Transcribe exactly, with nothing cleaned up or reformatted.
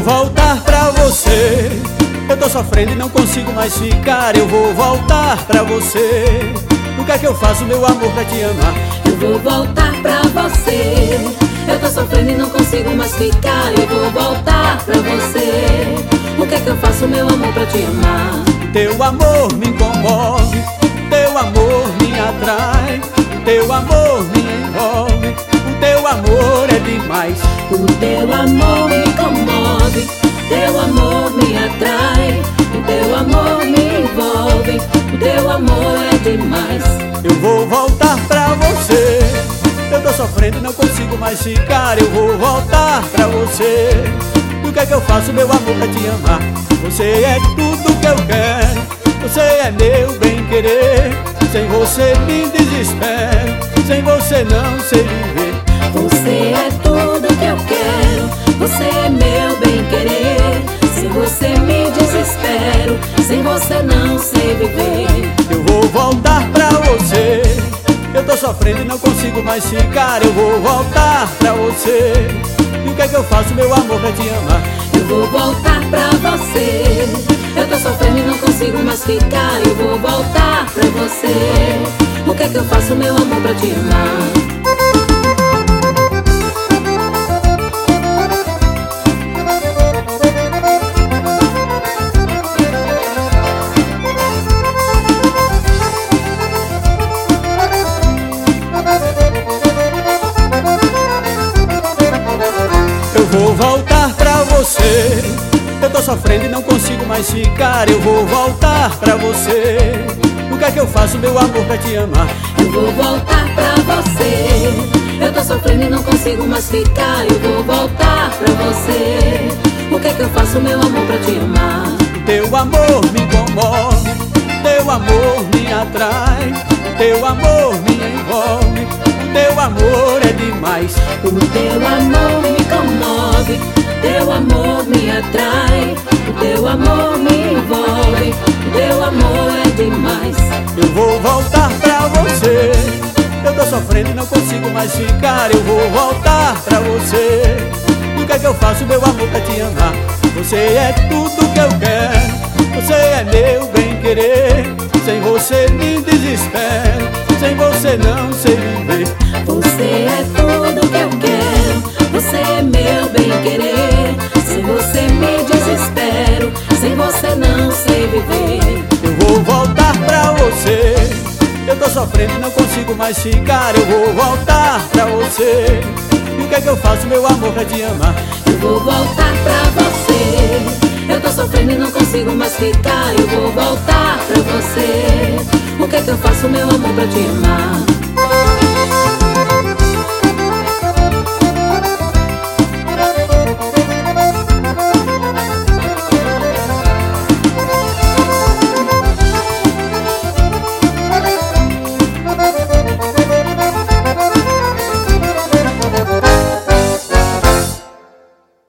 voltar pra você. Eu tô sofrendo e não consigo mais ficar. Eu vou voltar pra você. O que é que eu faço, meu amor, pra te amar? Eu vou voltar pra você. Eu tô sofrendo e não consigo mais ficar. Eu vou voltar pra você. O que é que eu faço, meu amor, pra te amar? Teu amor me incomode, teu amor me atrai, teu amor me envolve, o teu amor é demais. O teu amor me incomode, teu amor me atrai, o teu amor me envolve, o teu amor é demais. Eu vou voltar pra você. Eu tô sofrendo e não consigo mais ficar. Eu vou voltar pra você. O que é que eu faço, meu amor, pra te amar? Você é tudo que eu quero, você é meu bem-querer. Sem você me desespero, sem você não sei viver. Você é tudo que eu quero, você é meu bem-querer. Sem você me desespero, sem você não sei viver. Eu vou voltar pra você. Eu tô sofrendo e não consigo mais ficar. Eu vou voltar pra você. E o que é que eu faço, meu amor, pra te amar? Eu vou voltar pra você. Eu tô sofrendo e não consigo mais ficar. Eu vou voltar pra você. O que é que eu faço, meu amor, pra te amar? Eu vou voltar pra você. Eu tô sofrendo e não consigo mais ficar. Eu vou voltar pra você. O que é que eu faço, meu amor, pra te amar? Eu vou voltar pra você. Eu tô sofrendo e não consigo mais ficar. Eu vou voltar pra você. O que é que eu faço, meu amor, pra te amar? Teu amor me incomode, teu amor me atrai, teu amor me envolve, teu amor é demais. O teu amor me comove, teu amor me atrai, o teu amor me envolve, o teu amor é demais. Eu vou voltar pra você. Eu tô sofrendo e não consigo mais ficar. Eu vou voltar pra você. O que é que eu faço, meu amor, pra te amar? Você é tudo que eu quero, você é meu bem-querer. Sem você me desespero, sem você não sei viver. Você é tudo que eu quero, você é meu bem-querer. Sem você me desespero, sem você não sei viver. Eu vou voltar pra você. Eu tô sofrendo e não consigo mais ficar. Eu vou voltar pra você. E o que é que eu faço, meu amor, pra te amar? Eu vou voltar pra você. Eu tô sofrendo e não consigo mais ficar. Eu vou voltar pra você. O que é que eu faço, meu amor, pra te amar?